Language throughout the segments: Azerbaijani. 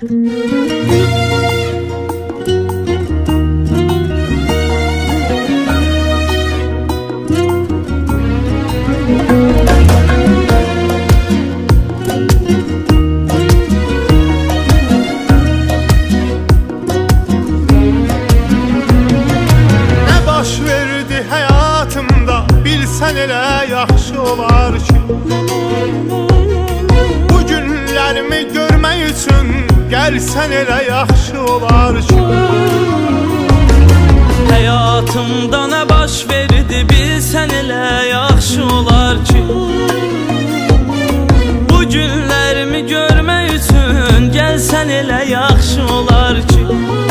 Bilsən elə yaxşı olar ki, bu günlərimi görmək üçün gəlsən elə yaxşı olar ki. Həyatımda nə baş verdi bilsən elə yaxşı olar ki, bu günlərimi görmək üçün gəlsən elə yaxşı olar ki.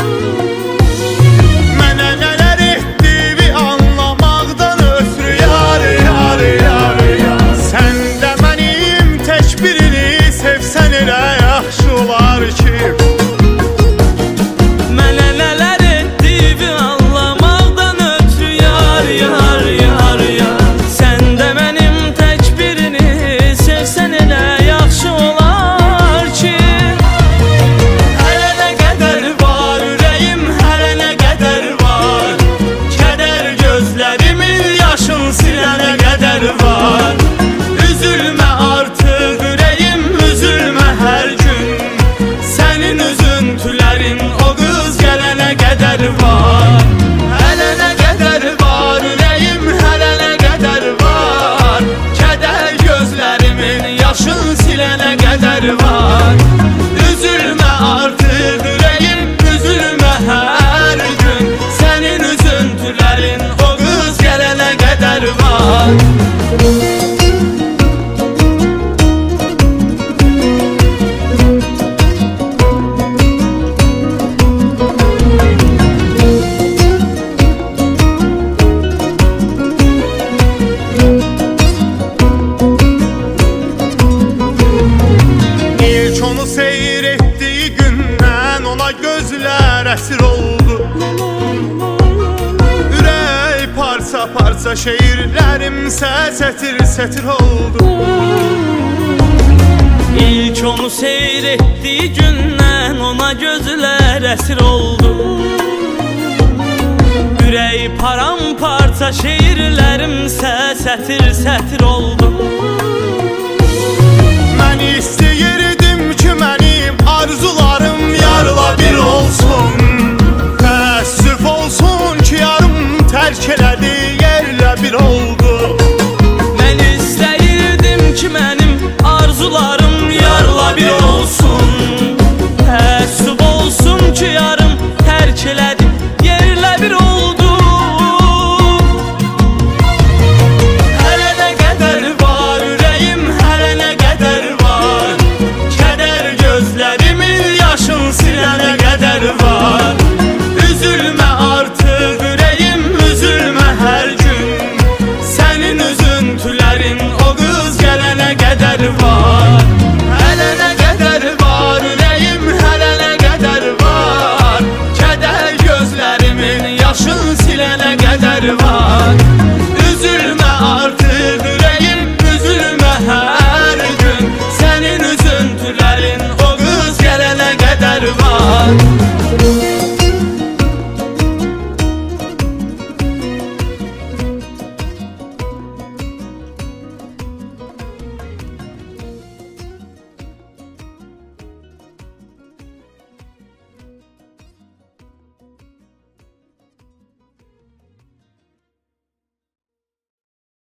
Üzülme artık yüreğim, üzülme her gün. Senin üzüntülerin o kız gelene kadar var. Onu seyir ettiği gündən ona gözlər əsir oldu. Ürək parça parça şeirlərimsə sətir oldu. İlk onu seyir ettiği gündən ona gözlər əsir oldu. Ürək paramparça şeirlərimsə sətir oldu. Mən istəyirdim ki mənim arzularım yarla bir olsun. Təəssüf olsun ki yarım tərk elədi yerlə bir oldu. Mən istəyirdim ki mənim arzularım yarla bir olsun. Təəssüf olsun ki yarım tərk elədi yerlə bir oldu. Hələ nə qədər var ürəyim, hələ nə qədər var. Kədər gözlərimin yaşın silənə qədər var. Üzülmə artıq ürəyim, üzülmə hər gün. Sənin üzüntülərin o qız gələnə qədər var. Hələ nə qədər var ürəyim, hələ nə qədər var. Kədər gözlərimin yaşın silənə qədər var. Üzülmə artıq ürəyim, üzülmə hər gün. Sənin üzüntülərin o qız gələnə qədər var.